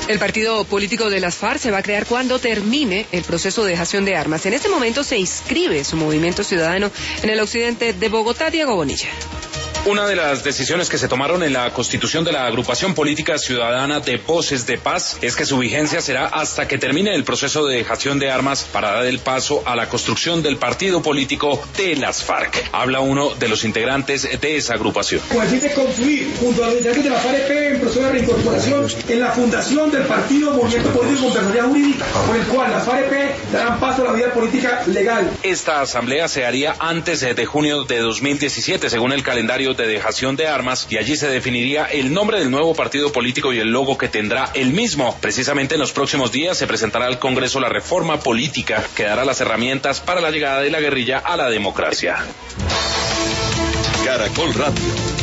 El partido político de las FARC se va a crear cuando termine el proceso de dejación de armas. En este momento se inscribe su movimiento ciudadano en el occidente de Bogotá. Diego Bonilla. Una de las decisiones que se tomaron en la constitución de la agrupación política ciudadana de Voces de Paz es que su vigencia será hasta que termine el proceso de dejación de armas para dar el paso a la construcción del partido político de las FARC. Habla uno de los integrantes de esa agrupación. Con el fin de confluir junto a los integrantes de la FARC en proceso de reincorporación en la fundación del partido Movimiento Político con Personalidad Jurídica, con el cual las FARC darán paso a la vida política legal. Esta asamblea se haría antes de junio de 2017, según el calendario de dejación de armas, y allí se definiría el nombre del nuevo partido político y el logo que tendrá el mismo. Precisamente en los próximos días se presentará al Congreso la reforma política que dará las herramientas para la llegada de la guerrilla a la democracia. Caracol Radio.